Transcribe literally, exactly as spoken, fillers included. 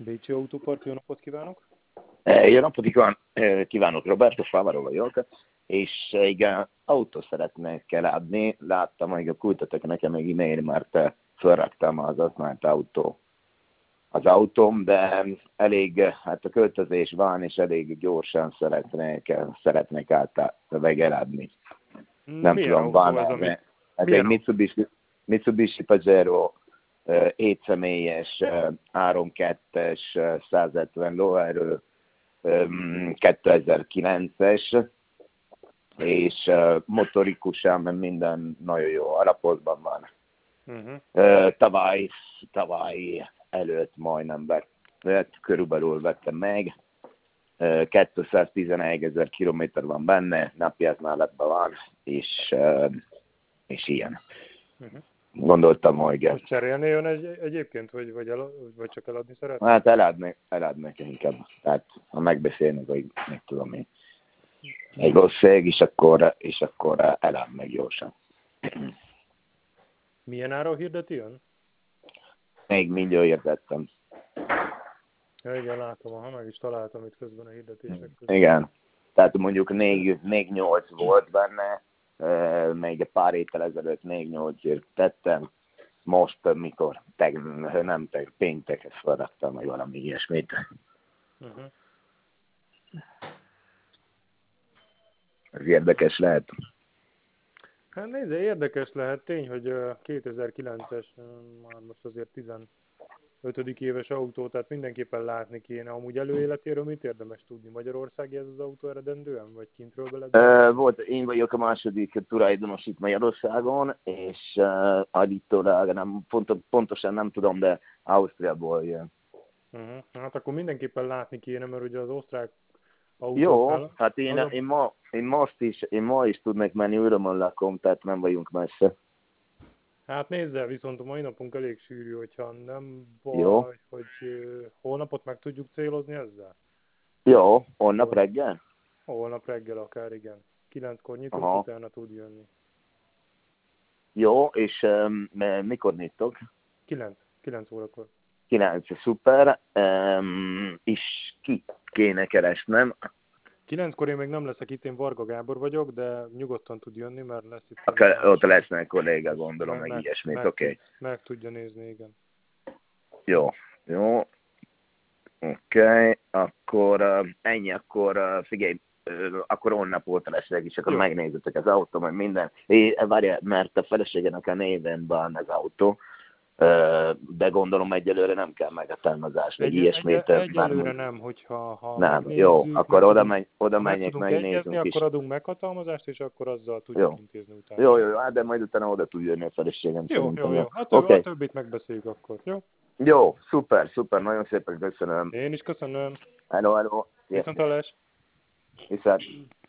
Bécsi Autópark, jó napot kívánok! Jó napot kívánok, Roberto Favaro vagyok, és egy autót szeretnék eladni. Láttam, hogy küldtetek nekem egy e-mail, mert felraktam az használt autó. Az autóm, de elég, hát a költözés van, és elég gyorsan szeretnék, szeretnék át eladni. Nem Milyen tudom, autó van ez, ez, ami... ez Milyen egy Mitsubishi, Mitsubishi Pajero hét személyes, három kettes, száz hetven lóerő, kétezer-kilences, és motorikusan minden nagyon jó állapotban van. Uh-huh. Tavaly, tavaly előtt majdnem vett, körülbelül vettem meg. kétszáztizenegy kilométer van benne, napjásználatban van, és, és ilyen. Uh-huh. Gondoltam, hogy... Most cserélni jön egy, egyébként, vagy, vagy, el, vagy csak eladni szeretnél? Hát eladni, eladni inkább. Tehát ha megbeszélnek, hogy mit tudom én, egy ország, és akkor, és akkor elad meg gyorsan. Milyen ára hirdeti ön? Még mindjárt hirdettem. Ja, igen, látom, ha meg is találtam itt közben a hirdetések között. Igen. Tehát mondjuk négy nyolc volt benne, még egy pár héttel ezelőtt négy nyolcért tettem. Most, mikor teg, nem teg, péntekhez feladtam, vagy valami ilyesmit. Uh-huh. Ez érdekes lehet. Hát nézd, érdekes lehet. Tény, hogy kétezer-kilences, már most azért tizenötödik éves autó, tehát mindenképpen látni kéne. Amúgy előéletéről mit érdemes tudni? Magyarországi ez az autó eredendően, vagy kintről beled? Uh, volt, én vagyok a második tulajdonos itt Magyarországon, és uh, állítólag nem, pont, pontosan nem tudom, de Ausztriából jön. Uh-huh. Hát akkor mindenképpen látni kéne, mert ugye az osztrák autók... Jó, fel, hát én, a... én, ma, én, most is, én ma is tudnék menni, Őrömön lakom, tehát nem vagyunk messze. Hát nézzel, viszont a mai napunk elég sűrű, hogyha nem baj, Jó. hogy uh, holnapot meg tudjuk célozni ezzel? Jó, holnap reggel? Holnap reggel akár, igen. Kilenckor nyitunk, Aha. utána tud jönni. Jó, és um, mikor nyitok? Kilenc. Kilenc órakor. Kilenc, szuper. Um, és ki kéne keresnem? Kilenckor én még nem leszek itt, én Varga Gábor vagyok, de nyugodtan tud jönni, mert lesz itt... Akár, ott lesznek kolléga, gondolom, meg, meg ilyesmit, oké. Okay. Meg tudja nézni, igen. Jó, jó. Oké, okay. Akkor uh, ennyi, akkor uh, figyelj, uh, akkor holnap óta leszek, és akkor jó. Megnézzetek az autó, meg minden. É, várjál, mert a feleségenek a néven van az autó, uh, de gondolom egyelőre nem kell meghatalmazás, vagy egy, ilyesmit. Egy, egyelőre nem, hogyha ha nem, jó, akkor oda, menj, oda menjek, megnézzünk is. Akkor adunk meghatalmazást, és akkor azzal tudjuk jó. intézni utána. Jó, jó, hát de majd utána oda tud jönni a feleségem. Jó, jó, jó. Hát okay. A többit megbeszéljük akkor, jó? Jó, szuper, szuper, nagyon szépen köszönöm. Én is köszönöm. Hello, hello. Viszontlátásra. Viszont.